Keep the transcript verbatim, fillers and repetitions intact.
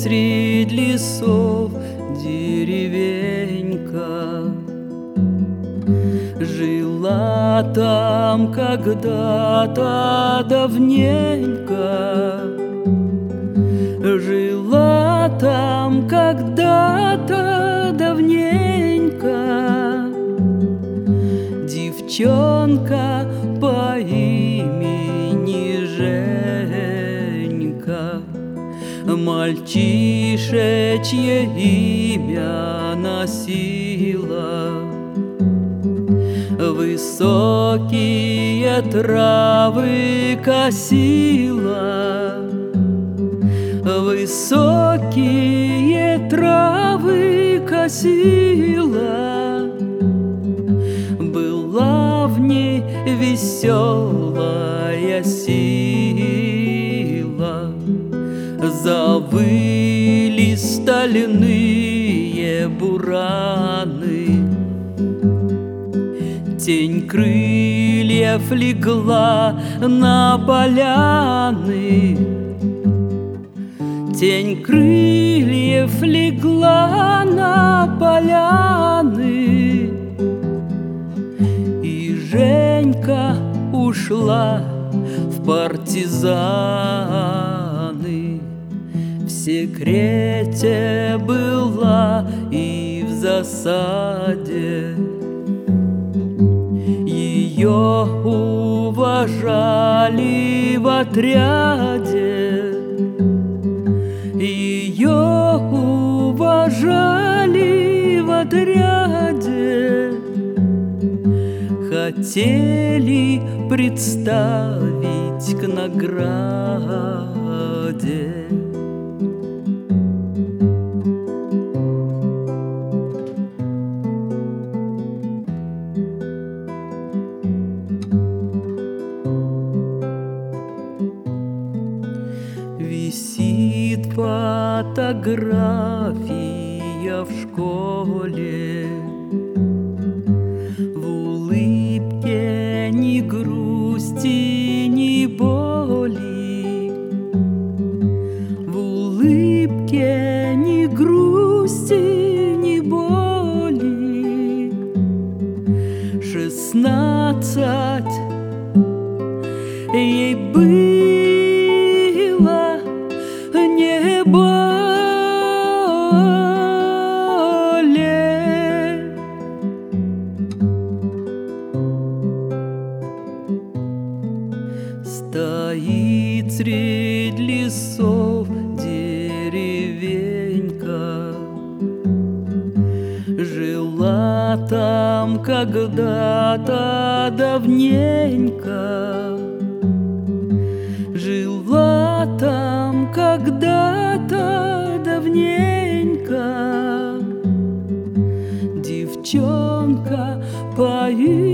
средь лесов деревенька. Жила там когда-то давненько, жила там когда-то давненько девчонка по имени Женька. Мальчишечье имя носила, высокие травы косила, высокие травы косила. Была в ней веселая сила, завыли стальные бураны. Тень крыльев легла на поляны, тень крыльев легла на поляны. И Женька ушла в партизаны, в секрете была и в засаде. Ее уважали в отряде, ее уважали в отряде. Хотели представить к награде. Висит фотография в школе, в улыбке ни грусти, ни боли, в улыбке ни грусти, ни боли. Шестнадцать ей было, не более. Стоит средь лесов деревенька, жила там когда-то давненько, жила там когда-то давненько девчонка по имени